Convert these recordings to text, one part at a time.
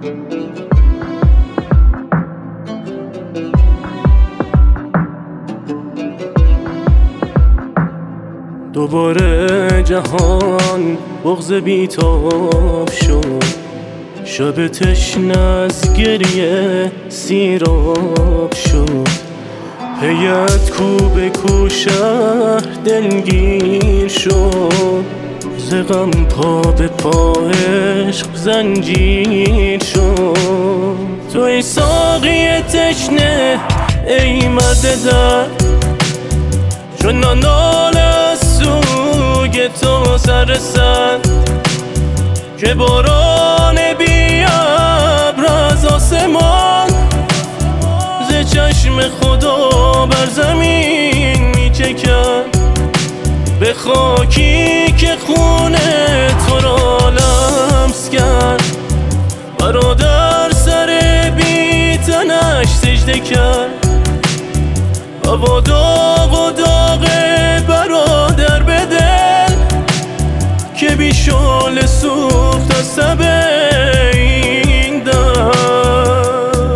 دوباره جهان بغض بیتاب شد، شب تشنه از گریه سیراب شد. پیت کو به کو شهر دلگیر شد، ز غم پا به پا عشق زنجیر شد. تو ای ساقی تشنه ای مرد درد، چون نال از سوی تو سرسد، که باران بی ابر از آسمان ز چشم خدا بر زمین می چکد. به خاکی که خون تو را لمس کرد، برادر سر بی تنش سجده کرد. هوا داغ و داغ برادر به دل، که بی شعله سوخت از سب این در.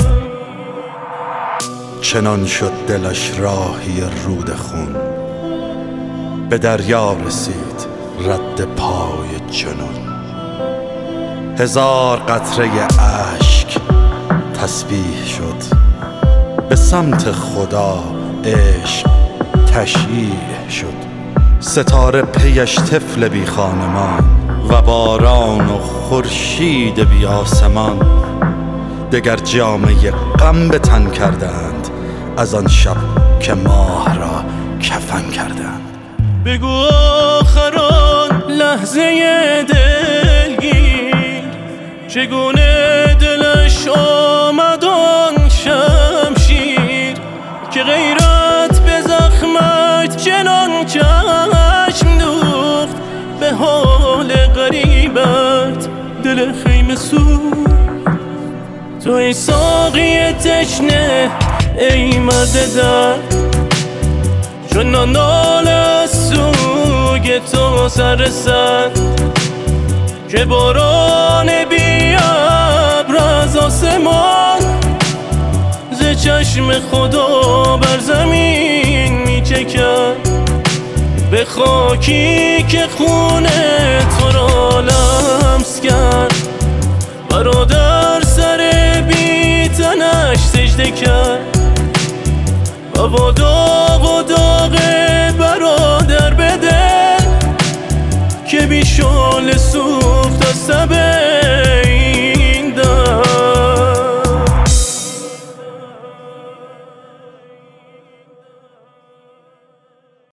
چنان شد دلش راهی رود خون، به دریا رسید رد پای جنون. هزار قطره اشک تسبیح شد، به سمت خدا عشق تشییع شد. ستاره پیش طفل بی خانمان، و باران و خورشید بی آسمان. دگر جامه غم به تن کردند، از آن شب که ماه را کفن کردند. بگو آخر آن لحظه دلگیر، چگونه دلش آمد آن شمشیر، که غیرت به زخمت چنان چشم دوخت. به حال غریبت دل خیمه سوخت. تو ای ساقی تشنه ای مرد درد، چون نال از سوی تو سرسد، که باران بی ابر از آسمان ز چشم خدا بر زمین می چکد. به خاکی که خون تو را لمس کرد، برادر سر بی تنش سجده کرد. هوا داغ و داغ برادر به دل، که بی شعله سوخت